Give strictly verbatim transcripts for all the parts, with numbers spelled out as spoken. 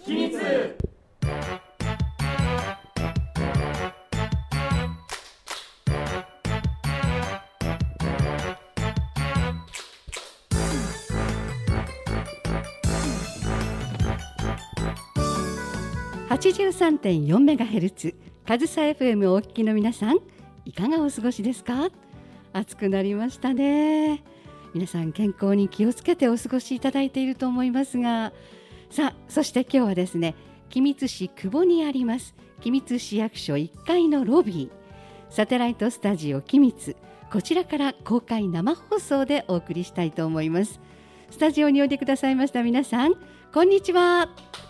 秘密。 はちじゅうさんてんよんメガヘルツ かずさ エフエム をお聞きの皆さん、いかがお過ごしですか？暑くなりましたね。皆さん健康に気をつけてお過ごしいただいていると思いますが、さあそして今日はですね、君津市久保にあります君津市役所いっかいのロビー、サテライトスタジオ君津、こちらから公開生放送でお送りしたいと思います。スタジオにおいでくださいました皆さん、こんにちは。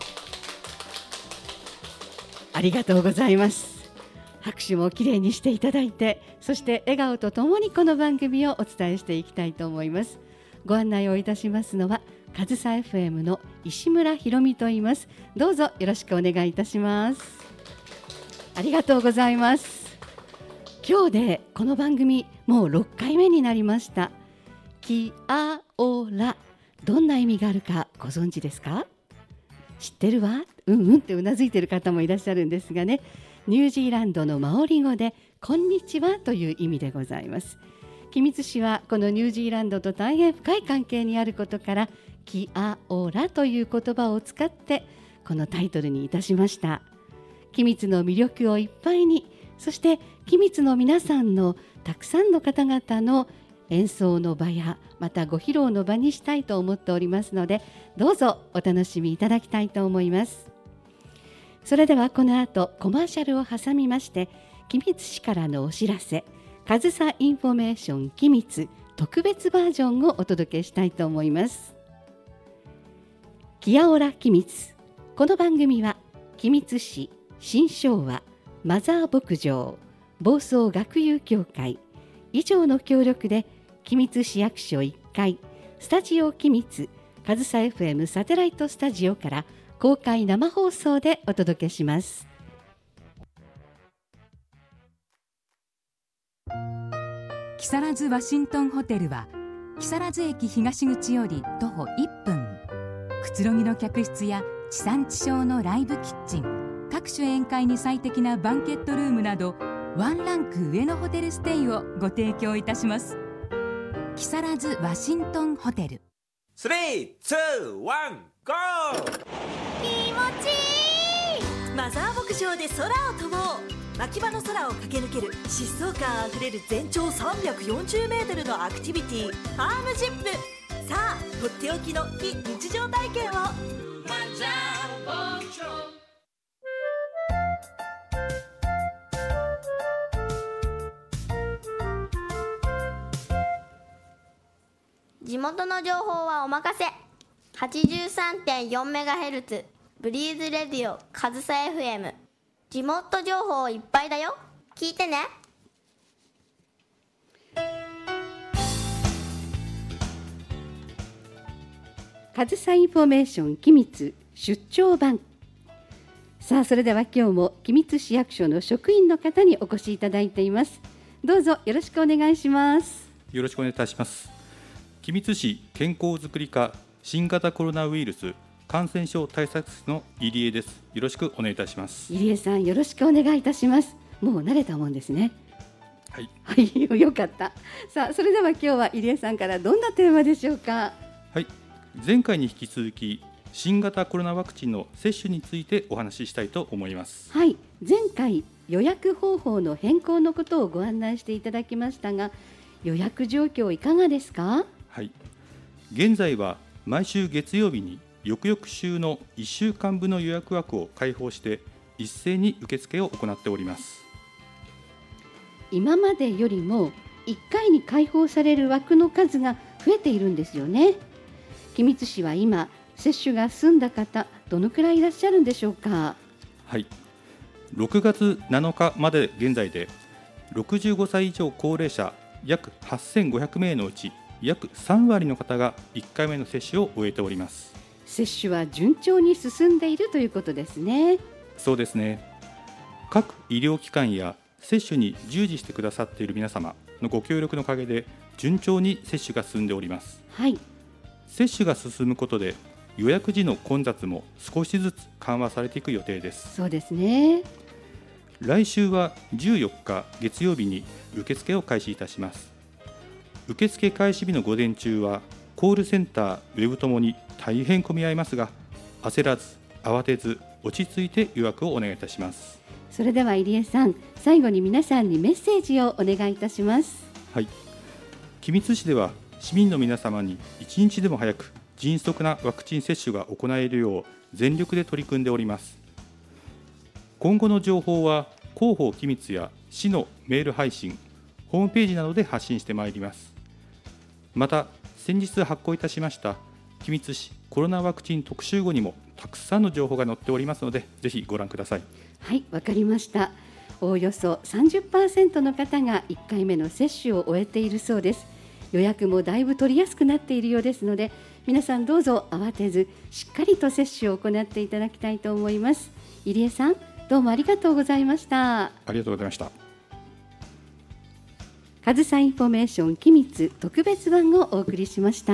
ありがとうございます。拍手もきれいにしていただいて、そして笑顔とともにこの番組をお伝えしていきたいと思います。ご案内をいたしますのはかずさ エフエム の石村ひろみと言います。どうぞよろしくお願いいたします。ありがとうございます。今日でこの番組もうろっかいめになりました。キアオラ、どんな意味があるかご存知ですか？知ってるわ、うんうんってうなずいている方もいらっしゃるんですがね、ニュージーランドのマオリ語でこんにちはという意味でございます。君津市はこのニュージーランドと大変深い関係にあることから、キアオラという言葉を使ってこのタイトルにいたしました。君津の魅力をいっぱいに、そして君津の皆さんのたくさんの方々の演奏の場やまたご披露の場にしたいと思っておりますので、どうぞお楽しみいただきたいと思います。それではこの後コマーシャルを挟みまして、君津市からのお知らせ、かずさインフォメーション君津特別バージョンをお届けしたいと思います。キアオラ君津、この番組は君津市新昭和マザー牧場房総学友協会以上の協力で、君津市役所いっかいスタジオ君津かずさ エフエム サテライトスタジオから公開生放送でお届けします。 木更津ワシントンホテルは木更津駅東口より徒歩いっぷん、くつろぎの客室や地産地消のライブキッチン、各種宴会に最適なバンケットルームなどワンランク上のホテルステイをご提供いたします。木更津ワシントンホテル。 スリー、ツー、ワン、ゴー。 気持ちいい。マザー牧場で空を飛ぼう。牧場の空を駆け抜ける疾走感あふれる全長さんびゃくよんじゅうメートルのアクティビティ、ファームジップ。さあとっておきの非日常体験を。マザー牧場。 地元の情報はお任せ。 はちじゅうさんてんよんメガヘルツ ブリーズレディオかずさ エフエム、 地元情報いっぱいだよ、聞いてね。 かずさインフォメーション君津出張版。さあそれでは今日も君津市役所の職員の方にお越しいただいています。どうぞよろしくお願いします。 よろしくお願いいたします。君津市健康づくり課新型コロナウイルス感染症対策室の入江です。よろしくお願いいたします。 入江さんよろしくお願いいたします。もう慣れたもんですね。 はい、 はい、よかった。さあそれでは今日は入江さんからどんなテーマでしょうか？ はい、前回に引き続き新型コロナワクチンの接種についてお話ししたいと思います。 はい、前回予約方法の変更のことをご案内していただきましたが、予約状況いかがですか？ はい、現在は毎週月曜日に翌々週のいっしゅうかんぶんの予約枠を開放して一斉に受付を行っております。 今までよりもいっかいに開放される枠の数が増えているんですよね。君津市は今接種が済んだ方どのくらいいらっしゃるんでしょうか？ はい、ろくがつなのかまで現在でろくじゅうごさい以上高齢者約はっせんごひゃくめいのうち約さんわりの方がいっかいめの接種を終えております。 接種は順調に進んでいるということですね。 そうですね。各医療機関や接種に従事してくださっている皆様のご協力のおかげで順調に接種が進んでおります。 はい、 接種が進むことで予約時の混雑も少しずつ緩和されていく予定です。 そうですね。 来週はじゅうよっか月曜日に受付を開始いたします。受付開始日の午前中はコールセンター、ウェブともに大変混み合いますが、焦らず慌てず落ち着いて予約をお願いいたします。 それでは入江さん、最後に皆さんにメッセージをお願いいたします。 はい、君津市では市民の皆様に一日でも早く迅速なワクチン接種が行えるよう全力で取り組んでおります。今後の情報は広報君津や市のメール配信、ホームページなどで発信してまいります。また先日発行いたしました君津市コロナワクチン特集後にもたくさんの情報が載っておりますので、ぜひご覧ください。 はい、わかりました。おおよそ さんじゅっパーセント の方がいっかいめの接種を終えているそうです。予約もだいぶ取りやすくなっているようですので、皆さんどうぞ慌てずしっかりと接種を行っていただきたいと思います。入江さん、どうもありがとうございました。 ありがとうございました。 かずさインフォメーション君津特別版をお送りしました。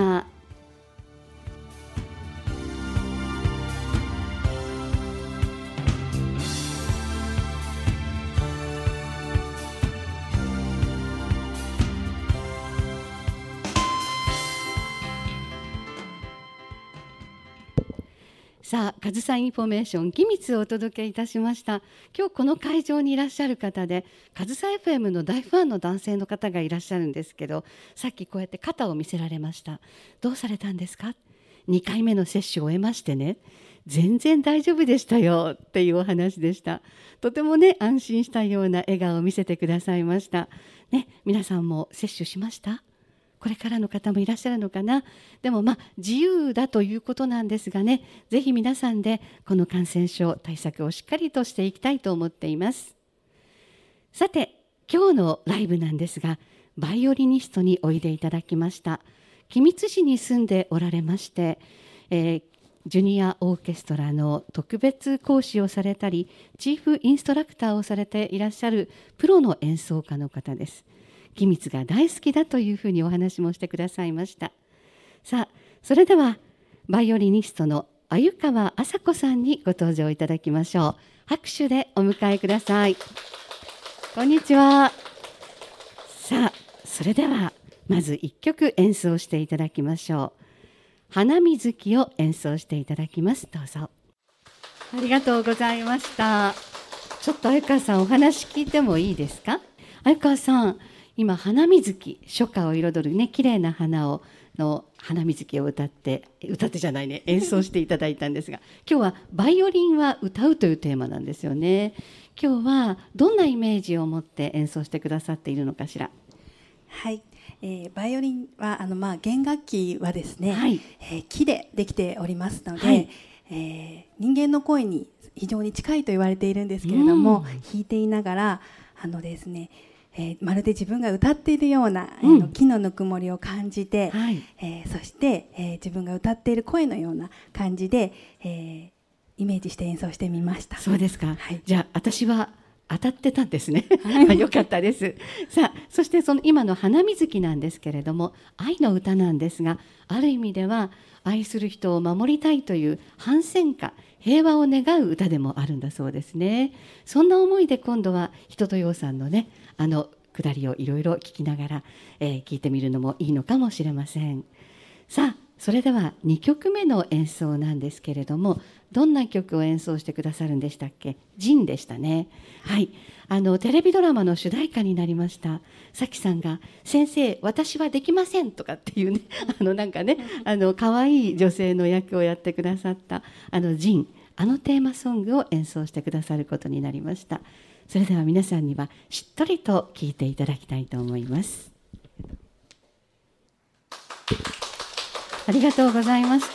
さあ、かずさインフォメーション君津をお届けいたしました。今日この会場にいらっしゃる方で、かずさ エフエム の大ファンの男性の方がいらっしゃるんですけど、さっきこうやって肩を見せられました。どうされたんですか？にかいめの接種を終えましてね、全然大丈夫でしたよっていうお話でした。とてもね、安心したような笑顔を見せてくださいました、ね、皆さんも接種しました？これからの方もいらっしゃるのかな。でもまあ自由だということなんですがね、ぜひ皆さんでこの感染症対策をしっかりとしていきたいと思っています。さて、今日のライブなんですが、バイオリニストにおいでいただきました。君津市に住んでおられまして、えー、ジュニアオーケストラの特別講師をされたり、チーフインストラクターをされていらっしゃるプロの演奏家の方です。君津が大好きだというふうにお話もしてくださいました。さあ、それではバイオリニストの鮎川麻子さんにご登場いただきましょう。拍手でお迎えください。こんにちは。さあ、それではまずいっきょく演奏していただきましょう。花水木を演奏していただきます。どうぞ。ありがとうございました。ちょっと鮎川さん、お話聞いてもいいですか？鮎川さん、今花水木、初夏を彩るね、綺麗な花をの花水木を歌って歌ってじゃないね演奏していただいたんですが、今日はバイオリンは歌うというテーマなんですよね。今日はどんなイメージを持って演奏してくださっているのかしら？ はい、えー、バイオリンはあの、まあ、弦楽器はですね、はい、えー、木でできておりますので、はい、えー、人間の声に非常に近いと言われているんですけれども、うん、弾いていながらあのですね、えー、まるで自分が歌っているような、うん、えー、木のぬくもりを感じて、はい、えー、そして、えー、自分が歌っている声のような感じで、えー、イメージして演奏してみました。 そうですか、はい、じゃあ私は当たってたんですねよかったです。さあ、そしてその今の花水木なんですけれども、愛の歌なんですが、ある意味では愛する人を守りたいという反戦歌、平和を願う歌でもあるんだそうですね。そんな思いで今度は人とようさんのね、あの下りをいろいろ聞きながら、えー、聞いてみるのもいいのかもしれません。さあ、それではにきょくめの演奏なんですけれども、どんな曲を演奏してくださるんでしたっけ？ジンでしたね。はい、あのテレビドラマの主題歌になりました。さきさんが先生私はできませんとかっていうねあのなんかね、あの可愛い女性の役をやってくださったあのジン、あのテーマソングを演奏してくださることになりました。それでは皆さんにはしっとりと聴いていただきたいと思います。ありがとうございました。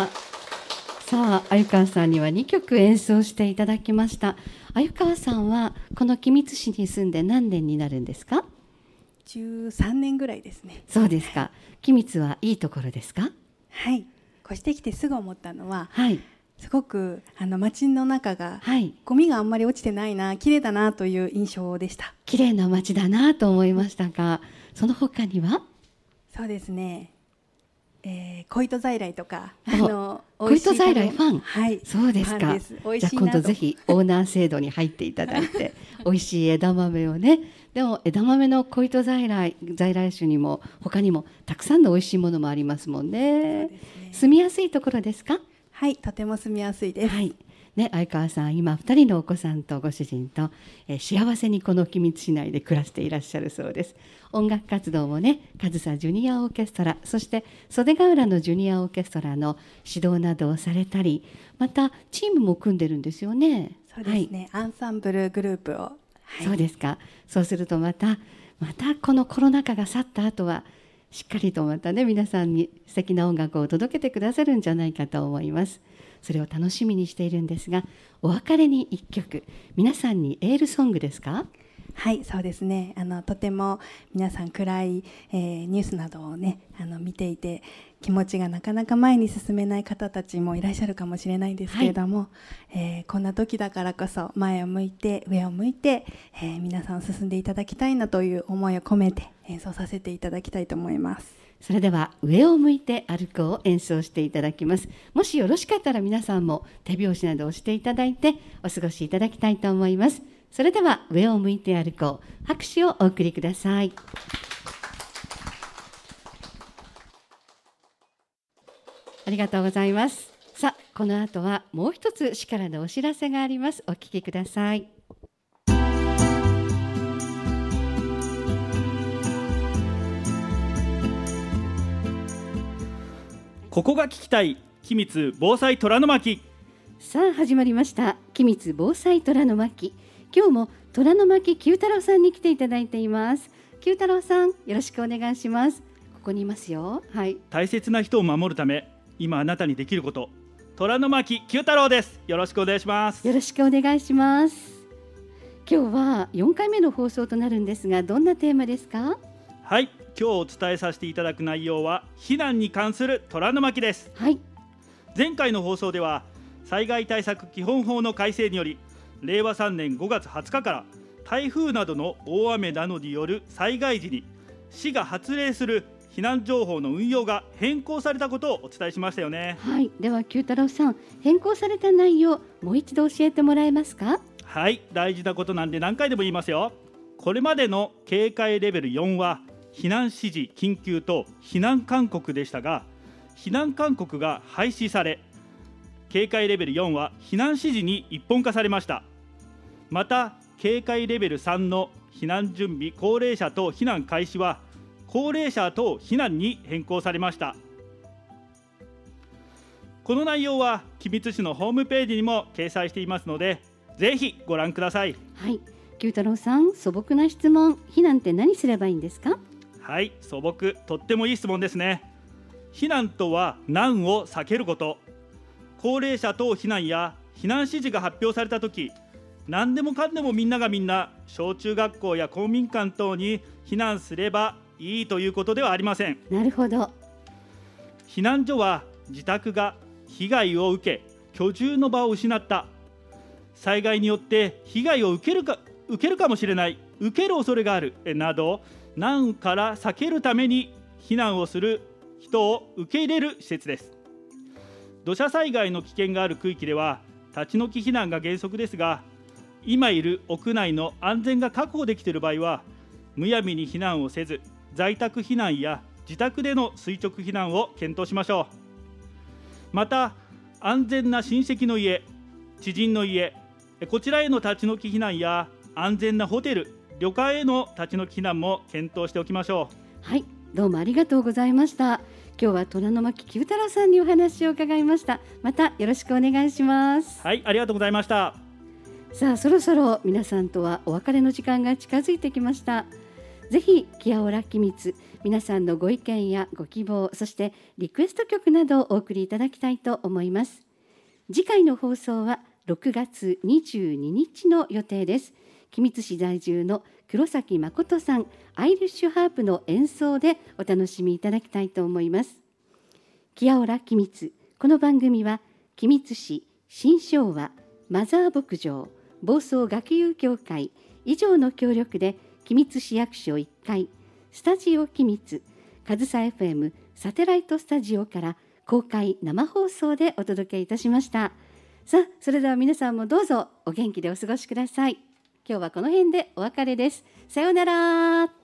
さあ、鮎川さんにはにきょく演奏していただきました。鮎川さんはこの君津市に住んで何年になるんですか？ じゅうさんねんぐらいですね。 そうですか。君津はいいところですか？ はい、越してきてすぐ思ったのは、 はい、 すごくあの街の中が、はい、ゴミがあんまり落ちてないな、綺麗だなという印象でした。 綺麗な街だなと思いましたが、その他には？ そうですね、 えー、小糸在来とかあの小糸在来ファン、 はい、 そうですか。 です美味しいなと。 じゃあ今度ぜひオーナー制度に入っていただいて美味しい枝豆をね。でも枝豆の小糸在来在来種にも他にもたくさんの美味しいものもありますもんね。 そうですね。 住みやすいところですか？ はい、とても住みやすいです。 はいね、相川さん今ふたりのお子さんとご主人と、えー、幸せにこの君津市内で暮らしていらっしゃるそうです。音楽活動もね、上総ジュニアオーケストラ、そして袖ヶ浦のジュニアオーケストラの指導などをされたり、またチームも組んでるんですよね。 そうですね、はい、アンサンブルグループを、はい、 そうですか。そうするとまたまたこのコロナ禍が去った後はしっかりとまたね皆さんに素敵な音楽を届けてくださるんじゃないかと思います。それを楽しみにしているんですが、お別れにいっきょく皆さんにエールソングですか？ はい、そうですね。あのとても皆さん暗い、えー、ニュースなどをねあの見ていて気持ちがなかなか前に進めない方たちもいらっしゃるかもしれないんですけれども、はい、えー、こんな時だからこそ前を向いて上を向いて、えー、皆さん進んでいただきたいなという思いを込めて演奏させていただきたいと思います。 それでは上を向いて歩こうを演奏していただきます。もしよろしかったら皆さんも手拍子などをしていただいてお過ごしいただきたいと思います。それでは上を向いて歩こう、拍手をお送りください。ありがとうございます。さあこの後はもう一つ市からのお知らせがあります。お聞きください。 ここが聞きたい君津防災虎の巻。 さあ始まりました君津防災虎の巻。今日も虎の巻九太郎さんに来ていただいています。九太郎さんよろしくお願いします。ここにいますよ。はい、 大切な人を守るため今あなたにできること、虎の巻九太郎です。よろしくお願いします。 よろしくお願いします。今日はよんかいめの放送となるんですが、どんなテーマですか？ はい、今日お伝えさせていただく内容は避難に関する虎の巻です。 はい、 前回の放送では災害対策基本法の改正によりれいわさんねんごがつはつかから台風などの大雨などによる災害時に市が発令する避難情報の運用が変更されたことをお伝えしましたよね。 はい、では九太郎さん、変更された内容もう一度教えてもらえますか？ はい、大事なことなんで何回でも言いますよ。これまでの警戒レベルよんは避難指示緊急と避難勧告でしたが、避難勧告が廃止され警戒レベルよんは避難指示に一本化されました。また警戒レベルさんの避難準備高齢者等避難開始は高齢者等避難に変更されました。この内容は君津市のホームページにも掲載していますのでぜひご覧ください。 はい、九太郎さん、素朴な質問、避難って何すればいいんですか？ はい、素朴、とってもいい質問ですね。避難とは難を避けること。高齢者等避難や避難指示が発表されたとき、何でもかんでもみんながみんな小中学校や公民館等に避難すればいいということではありません。 なるほど。 避難所は自宅が被害を受け居住の場を失った、災害によって被害を受けるか、受けるかもしれない、受ける恐れがあるなど難から避けるために避難をする人を受け入れる施設です。土砂災害の危険がある区域では立ち退き避難が原則ですが、今いる屋内の安全が確保できている場合はむやみに避難をせず、在宅避難や自宅での垂直避難を検討しましょう。また安全な親戚の家、知人の家、こちらへの立ち退き避難や安全なホテル、旅館への立ち退き避難も検討しておきましょう。はい、どうもありがとうございました。今日は虎の巻九太郎さんにお話を伺いました。またよろしくお願いします。 はい、ありがとうございました。 さあそろそろ皆さんとはお別れの時間が近づいてきました。ぜひキアオラ君津、皆さんのご意見やご希望、そしてリクエスト曲などをお送りいただきたいと思います。次回の放送はろくがつにじゅうににちの予定です。君津市在住の黒崎誠さん、アイリッシュハープの演奏でお楽しみいただきたいと思います。キアオラ君津、この番組は君津市新昭和マザー牧場房総学友協会以上の協力で君津市役所いっかいスタジオ君津、上総 エフエムサテライトスタジオから公開生放送でお届けいたしました。さあ、それでは皆さんもどうぞお元気でお過ごしください。今日はこの辺でお別れです。さようなら。